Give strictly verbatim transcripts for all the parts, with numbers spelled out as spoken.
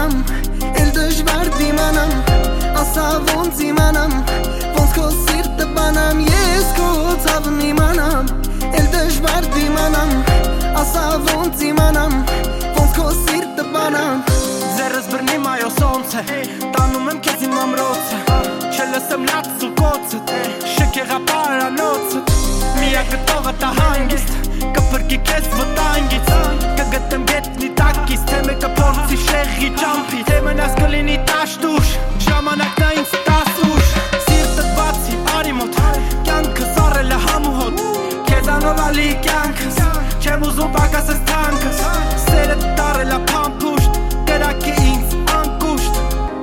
իմանամ, էլ դժվար դիմանամ, ասա ոնց իմանամ, ոնց քո սիրտը բանամ, ես քո ցավն իմանամ, էլ դժվար դիմանամ, ասա ոնց իմանամ, ոնց քո սիրտը բանամ։ Ձերս բռնում այո սոնց է, տանում եմ քեզ իմ ամրոցը, չլսեմ լացս ու կոցդ, շքեղա պարանոցդ, միակ գտողը տա հանգիստ, կփրկի քեզ վտանգից, կգտեմ գետնի տակից, թե մեկը փորձի շեղի ճամփի, թե մնաս կլինի տաշտուշ, ժամանակն է ինձ տաս ուշ, սիրտդ բացի արի մոտ, կյանքս առել է համուհոտ, քեզանով ալի կյանքս, չեմ ուզում պակասես թանքս, սերդ տարել է փամփուշտ, կրակի ինձ անկուշտ։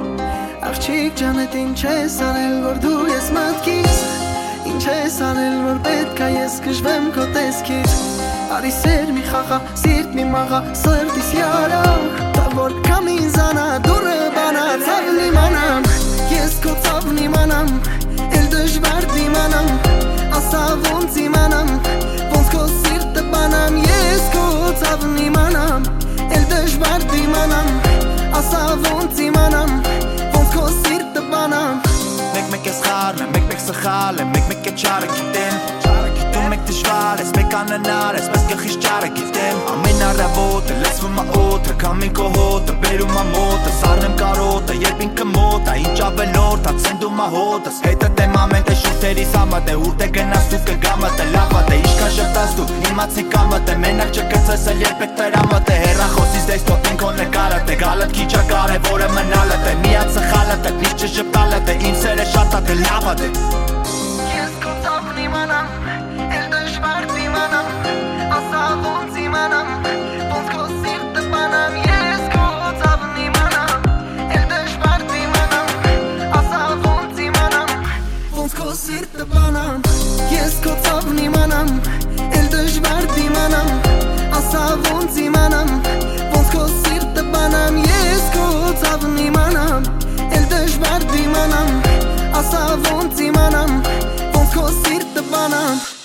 Աղջիկ ջանետ ինչ ես արել, որ դու ես մատքից, ինչ ես արել, որ պետք է ես կժվեմ քո տեսքից, արի սեր մի խաղա, սիրտ մի մաղա, սրտիս յարա, տա որ կամ ինձանա, դուրը բանա, ցավն իմանամ, ես քո ցավն իմանամ, էլ դժվար դիմանամ, ասա ոնց իմանամ, ոնց քո սիրտը բանամ, ես քո ցավն իմանամ, էլ դժվար դիմանամ, ասա ոնց իմանամ, ոնց քո սիրտը բանամ։ Մեկ-մեկ ես խառն եմ, մեկ-մեկ սխալ եմ, մեկ-մեկ է չարը գիտեմ, դու մեկ դժվար ես, մեկ անանար ես, մեզ գլխիս ճարը գիտեմ, ամեն առավոտը լսվում ա օդը, քամին քո հոտը, բերում ա մոտը, սառնեմ կարոտը, երբ ինքը մոտ ա, ինչ ավելորդ ա, ցենդում ա հոտս, հետդ եմ ամեն տե շուրթերիս ամատ է, ուր տե գնաս դու կգամատ է, լավատ է, իշքան շպտաս դու, իմացի կամատ է, մենակ չկծես էլ երբ եք տերամատ է, հեռախոսից դեյս տոտեն քո նկարատ է, գալըտ քիչ ա կարևորը մնալըտ է, միած սխալըտ է, միշտ չժպտալըտ է, իմ սերը շատ ա, դե լավատ է։ Ես քո ցավն իմանամ, էլ դժվար դիմանամ, ասա ոնց իմանամ, ոնց քո սիրտը բանամ, ես քո ցավն իմանամ, էլ դժվար դիմանամ, ասա ոնց իմանամ, ոնց քո սիրտը բանամ, ես քո ցավն իմանամ, էլ դժվար դիմանամ, ասա ոնց իմանամ, ոնց քո սիրտը բանամ, ես քո ցավն իմանամ, էլ դժվար դիմանամ, ասա ոնց իմանամ, ոնց քո սիրտը բանամ։